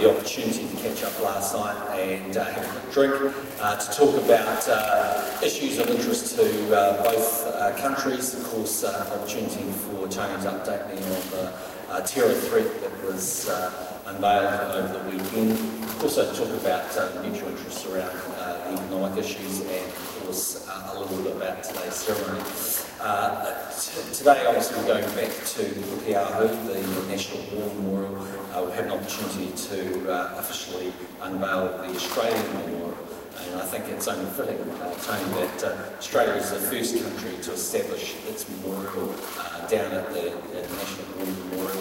the opportunity to catch up last night and have a quick drink to talk about issues of interest to both countries. Of course, an opportunity for Tony to update me on the terror threat that was unveiled over the weekend. Also talk about mutual interests around economic issues and, of course, a little bit about today's ceremony. Today, obviously, we're going back to Pukeahu, the National War Memorial. We'll have an opportunity to officially unveil the Australian Memorial. And I think it's only fitting, Tony, that Australia is the first country to establish its memorial down at the National War Memorial.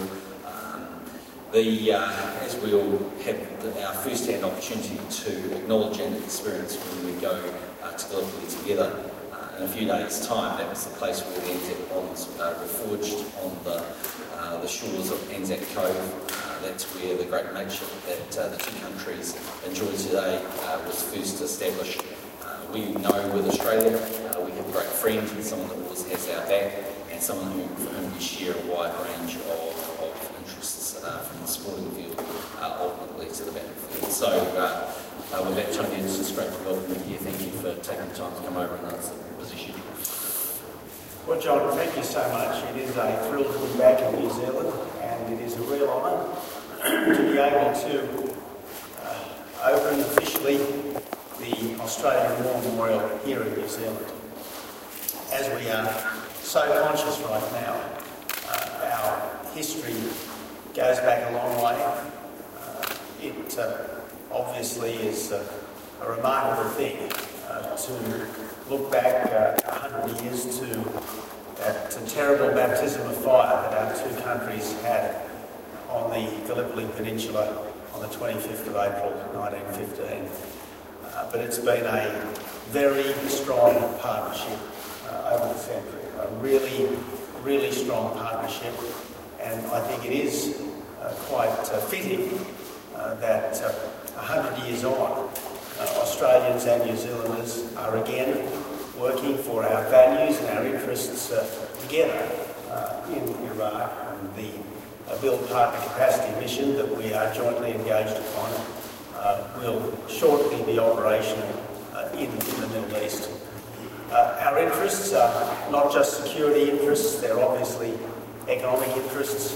As we all have our first-hand opportunity to acknowledge and experience when we go to Gallipoli together. In a few days' time, that was the place where the Anzac bonds were forged on the shores of Anzac Cove. That's where the great mateship that the two countries enjoy today was first established. We know with Australia, we have a great friend, someone that always has our back, and someone for whom we share a wide range of interests from the sporting field ultimately to the battlefield. So with that, Tony, it's just great to welcome you here. Thank you for taking the time to come over and answer the position. Well, John, thank you so much. It is a thrill to be back in New Zealand, and it is a real honour to be able to open officially the Australian War Memorial here in New Zealand. As we are so conscious right now, our history goes back a long way. It obviously is a remarkable thing to look back 100 years to that terrible baptism of fire that our two countries had on the Gallipoli Peninsula on the 25th of April 1915. But it's been a very strong partnership over the century, a really, really strong partnership, and I think it is quite fitting that 100 years on, Australians and New Zealanders are again working for our values and our interests together in Iraq, and the Build Partner Capacity mission that we are jointly engaged upon will shortly be operational in the Middle East. Our interests are not just security interests, they're obviously economic interests.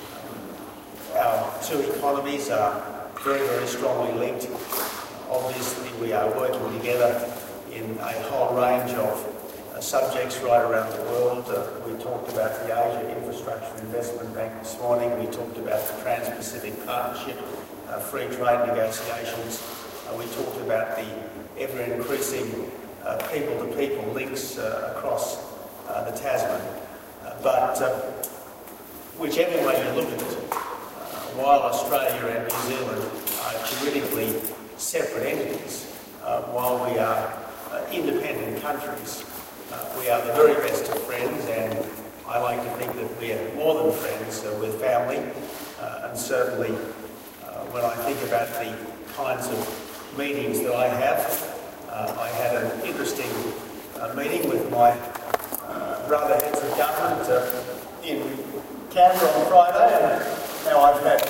Our two economies are very, very strongly linked. Obviously, we are working together in a whole range of subjects right around the world. We talked about the Asia Infrastructure Investment Bank this morning. We talked about the Trans-Pacific Partnership, free trade negotiations. We talked about the ever-increasing people-to-people links across the Tasman. But whichever way you look at it, while Australia and New Zealand are politically separate entities, while we are independent countries, we are the very best of friends, and I like to think that we are more than friends, we're family, and certainly when I think about the kinds of meetings that I have, I had an interesting meeting with my brother heads of government in Canberra on Friday, and now I've had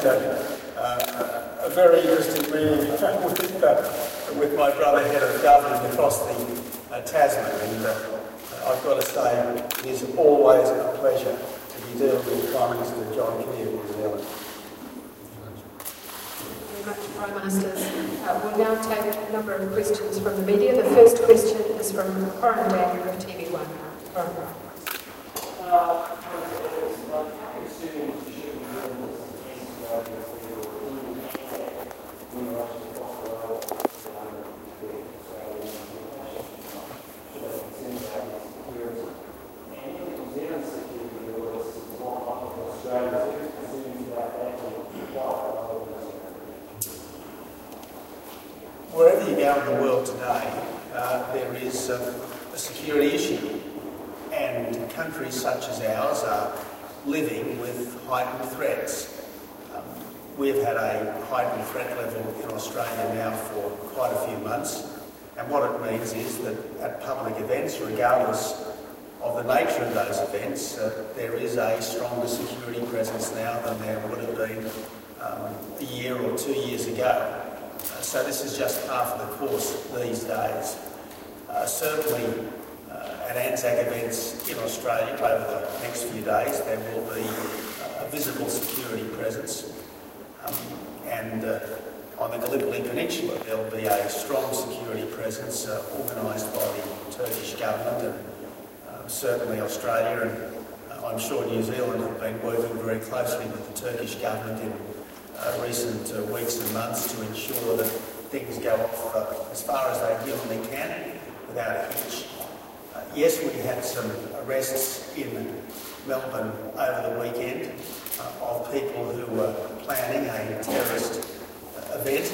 a very interesting meeting with my brother head of government across the Tasman, and I've got to say it is always a pleasure to be dealing with Prime Minister John Key of New Zealand. Thank you very much, Prime Ministers. We'll now take a number of questions from the media. The first question is from Corin Daniel of TV1. Corin. Wherever you go in the world today, there is a security issue, and countries such as ours are living with heightened threats. We've had a heightened threat level in Australia now for quite a few months, and what it means is that at public events, regardless of the nature of those events, there is a stronger security presence now than there would have been a year or 2 years ago. So this is just half of the course these days. Certainly at Anzac events in Australia over the next few days there will be a visible security presence, and on the Gallipoli Peninsula there'll be a strong security presence organised by the Turkish government and certainly Australia, and I'm sure New Zealand have been working very closely with the Turkish government in recent weeks and months to ensure that things go off as far as they humanly can without a hitch. Yes, we had some arrests in Melbourne over the weekend of people who were planning a terrorist event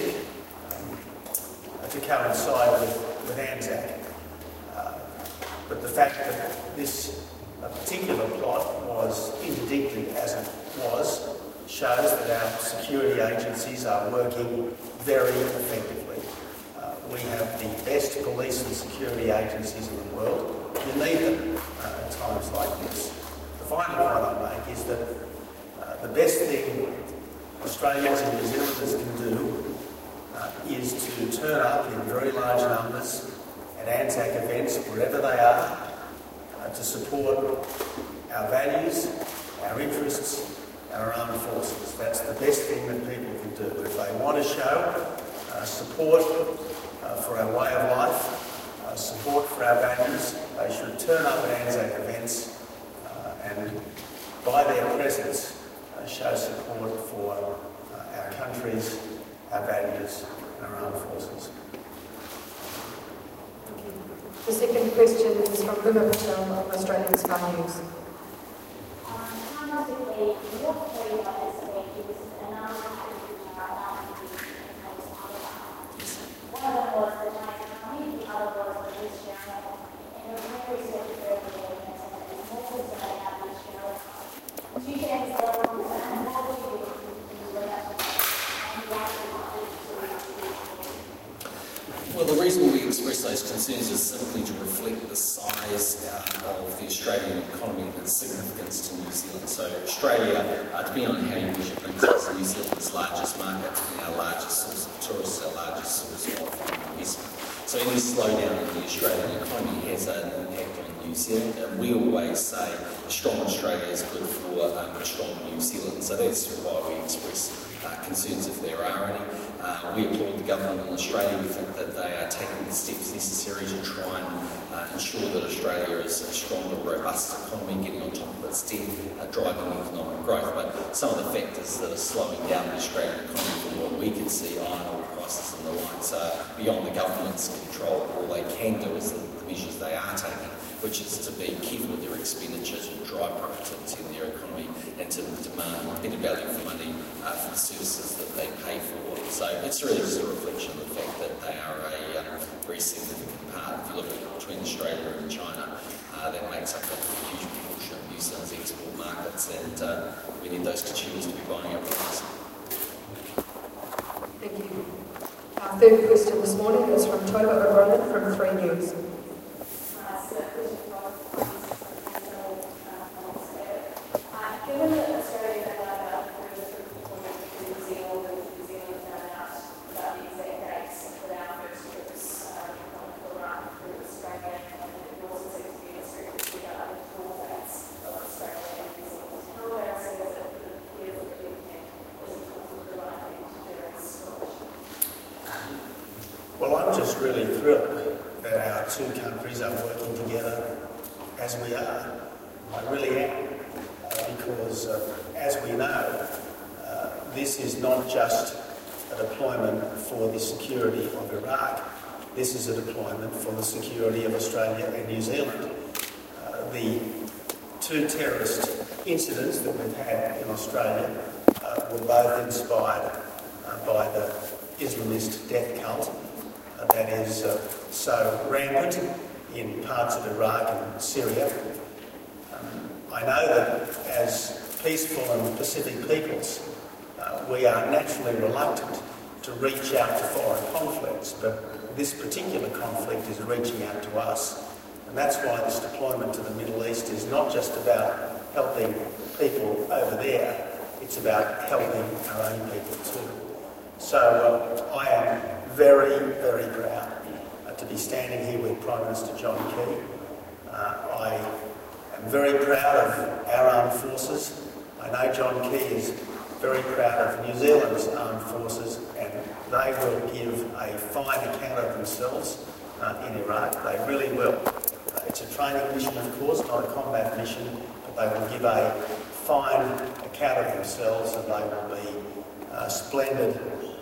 to coincide with Anzac. But the fact that this particular plot was interdicted as it was shows that our security agencies are working very effectively. We have the best police and security agencies in the world. You need them at times like this. The final point I make is that the best thing Australians and New Zealanders can do is to turn up in very large numbers at Anzac events, wherever they are, to support our values, our interests, and our armed forces. That's the best thing that people can do. If they want to show support for our way of life, support for our values, they should turn up at Anzac events and, by their presence, show support for our countries, our values, and our armed forces. The second question is from Uma Patel of Australian Sky News. Well, the reason we express those concerns is simply to reflect the size of the Australian economy and its significance to New Zealand. So Australia, depending on how you measure things, is New Zealand's largest market, our largest source of tourists, our largest source of investment. So any slowdown in the Australian economy has an impact on New Zealand, and we always say a strong Australia is good for a strong New Zealand. So that's why we express concerns if there are any. We applaud the government in Australia. We think that they are taking the steps necessary to try and ensure that Australia is a stronger, robust economy, getting on top of its debt, driving economic growth. But some of the factors that are slowing down the Australian economy from what we can see, iron ore prices and the likes, are beyond the government's control. All they can do is the measures they are taking, which is to be careful with their expenditure to drive productivity in their economy and to demand better value for money for the services that they pay for. So it's really just a reflection of the fact that they are a very significant part. If you look at between Australia and China, that makes up a huge proportion of New Zealand's export markets, and we need those consumers to be buying our products. Thank you. Our third question this morning is from Tova O'Brien from 3 News. Given that Australia had about New Zealand and New Zealand found out about the exact dates that our first troops were run through Australia, and it also seems to be a strict figure of the 4 dates of Australia and New Zealand. How embarrassing is it that the years of the weekend isn't talking to the right thing to do as Scottish? Well, I'm just really thrilled that our two countries are working together as we are. I really am. Because, as we know, this is not just a deployment for the security of Iraq. This is a deployment for the security of Australia and New Zealand. The 2 terrorist incidents that we've had in Australia were both inspired by the Islamist death cult that is so rampant in parts of Iraq and Syria. I know that as peaceful and Pacific peoples, we are naturally reluctant to reach out to foreign conflicts, but this particular conflict is reaching out to us. And that's why this deployment to the Middle East is not just about helping people over there, it's about helping our own people too. So I am very, very proud to be standing here with Prime Minister John Key. I am very proud of our armed forces. I know John Key is very proud of New Zealand's armed forces, and they will give a fine account of themselves in Iraq. They really will. It's a training mission, of course, not a combat mission, but they will give a fine account of themselves, and they will be splendid,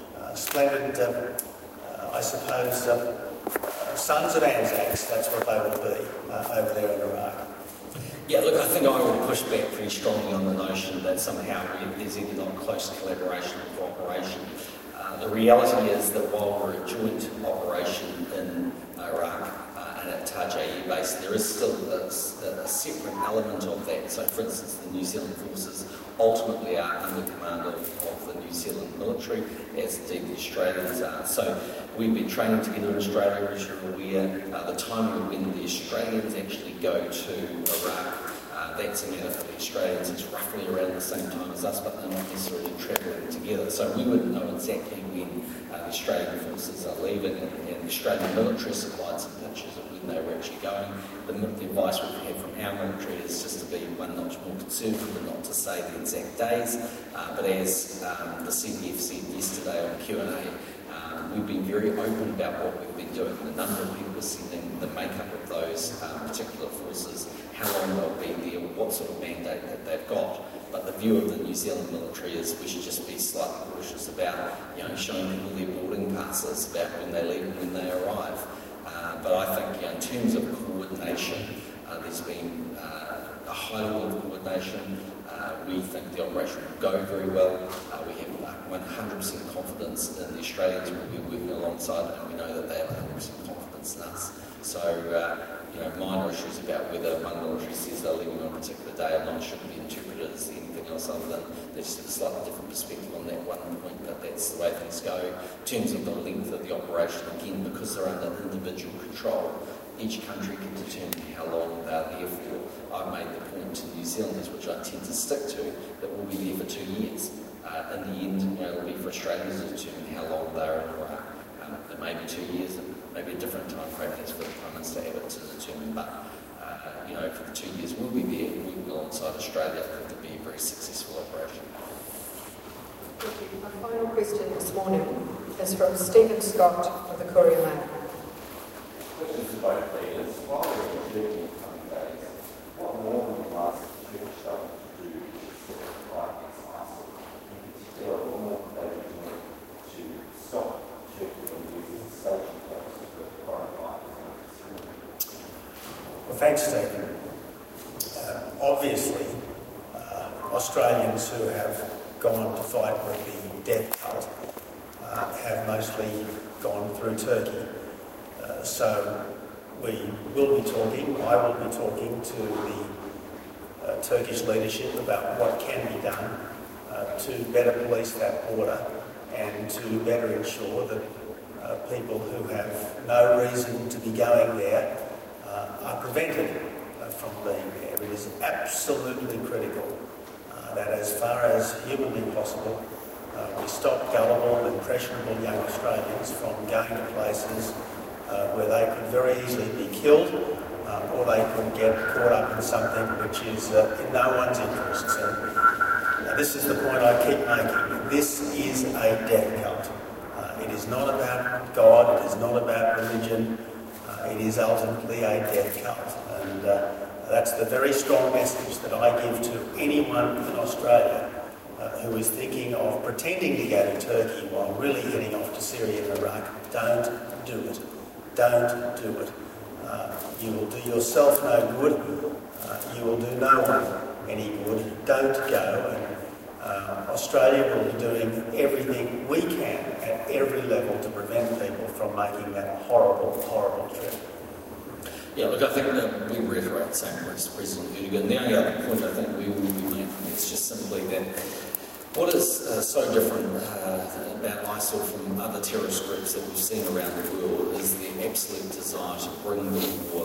I suppose, sons of Anzacs. That's what they will be over there in Iraq. Yeah, look, I think I would push back pretty strongly on the notion that somehow there's either not close collaboration or cooperation. The reality is that while we're a joint operation in Iraq and at Taj Air base, there is still a separate element of that. So, for instance, the New Zealand forces ultimately are under command of the New Zealand military, as indeed the Australians are. So we've been training together in Australia, as you're aware. The timing when the Australians actually go to Iraq, that's a matter for the Australians. It's roughly around the same time as us, but they're not necessarily travelling together. So we wouldn't know exactly when the Australian forces are leaving, and the Australian military supplied some pictures of when they were actually going. The advice we've had from our military is just to be one notch more conservative and not to say the exact days. But as the CDF said yesterday on Q&A, we've been very open about what we've been doing. The number of people sending, the makeup of those particular forces, how long they'll be there, what sort of mandate that they've got. But the view of the New Zealand military is we should just be slightly cautious about, showing people their boarding passes about when they leave and when they arrive. But I think, in terms of coordination, there's been a high level of coordination. We think the operation will go very well. We have 100% confidence in the Australians we'll be working alongside, and we know that they have 100% confidence in us. So, minor issues about whether one military says they're leaving on a particular day or not shouldn't be interpreted as anything else other than they just have a slightly different perspective on that one point, but that's the way things go. In terms of the length of the operation, again, because they're under individual control, each country can determine how long they're there for. I've made the point to New Zealanders, which I tend to stick to, that we'll be there for 2 years. In the end, it'll be for Australians to determine how long they're in Iraq. It may be 2 years, and maybe a different time frame as for the Prime Minister Abbott to determine, but for the 2 years we'll be there, we'll be alongside Australia. I think it'll be a very successful operation. Thank you. My final question this morning is from Stephen Scott of the Courier Mail. Questions to both leaders. While we're projecting coming days, what more than the last church stuff to do to fight against ISIL? In particular, what more could they be doing to stop Turkey from using station posts for foreign fighters? Well, thanks, Stephen. Obviously, Australians who have gone to fight with the death cult have mostly gone through Turkey. So we will be talking, I will be talking to the Turkish leadership about what can be done to better police that border and to better ensure that people who have no reason to be going there are prevented from being there. It is absolutely critical that as far as humanly possible, we stop gullible, impressionable young Australians from going to places where they could very easily be killed or they could get caught up in something which is in no one's interests. And this is the point I keep making. This is a death cult. It is not about God, it is not about religion, it is ultimately a death cult. And that's the very strong message that I give to anyone in Australia who is thinking of pretending to go to Turkey while really heading off to Syria and Iraq. Don't do it. Don't do it. You will do yourself no good. You will do no one any good. Don't go. And Australia will be doing everything we can at every level to prevent people from making that horrible, horrible trip. Yeah, look, I think that we reiterate the same points to President Erdogan. The only other point I think we will be making is just simply that what is so different about ISIL from other terrorist groups that we've seen around the world is the absolute desire to bring the war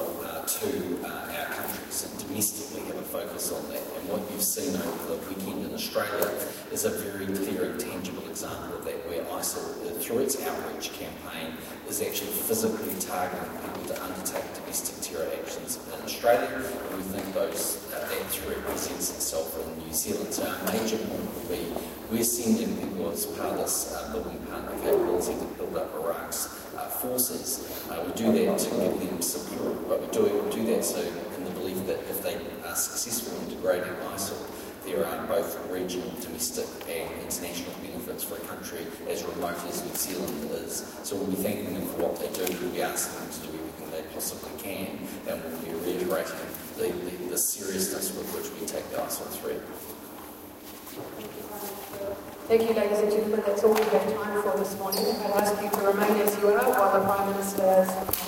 to our countries and domestically have a focus on that. And what you've seen over the weekend in Australia is a very clear and tangible example of that, where ISIL, through its outreach campaign, is actually physically targeting people to undertake domestic terror actions in Australia. And we think that threat presents itself in New Zealand. So our major point will be, we're sending people as part of this building partner capability to build up Iraq's forces. We do that to give them support, but we do that so in the belief that if they are successful in degrading ISIL, there are both regional, domestic and international benefits for a country as remote as New Zealand is. So we'll be thanking them for what they do, we'll be asking them to do everything they possibly can, and we'll be reiterating the seriousness with which we take the ISIL threat. Thank you, ladies and gentlemen. That's all we have time for this morning. I'd ask you to remain as you are while the Prime Minister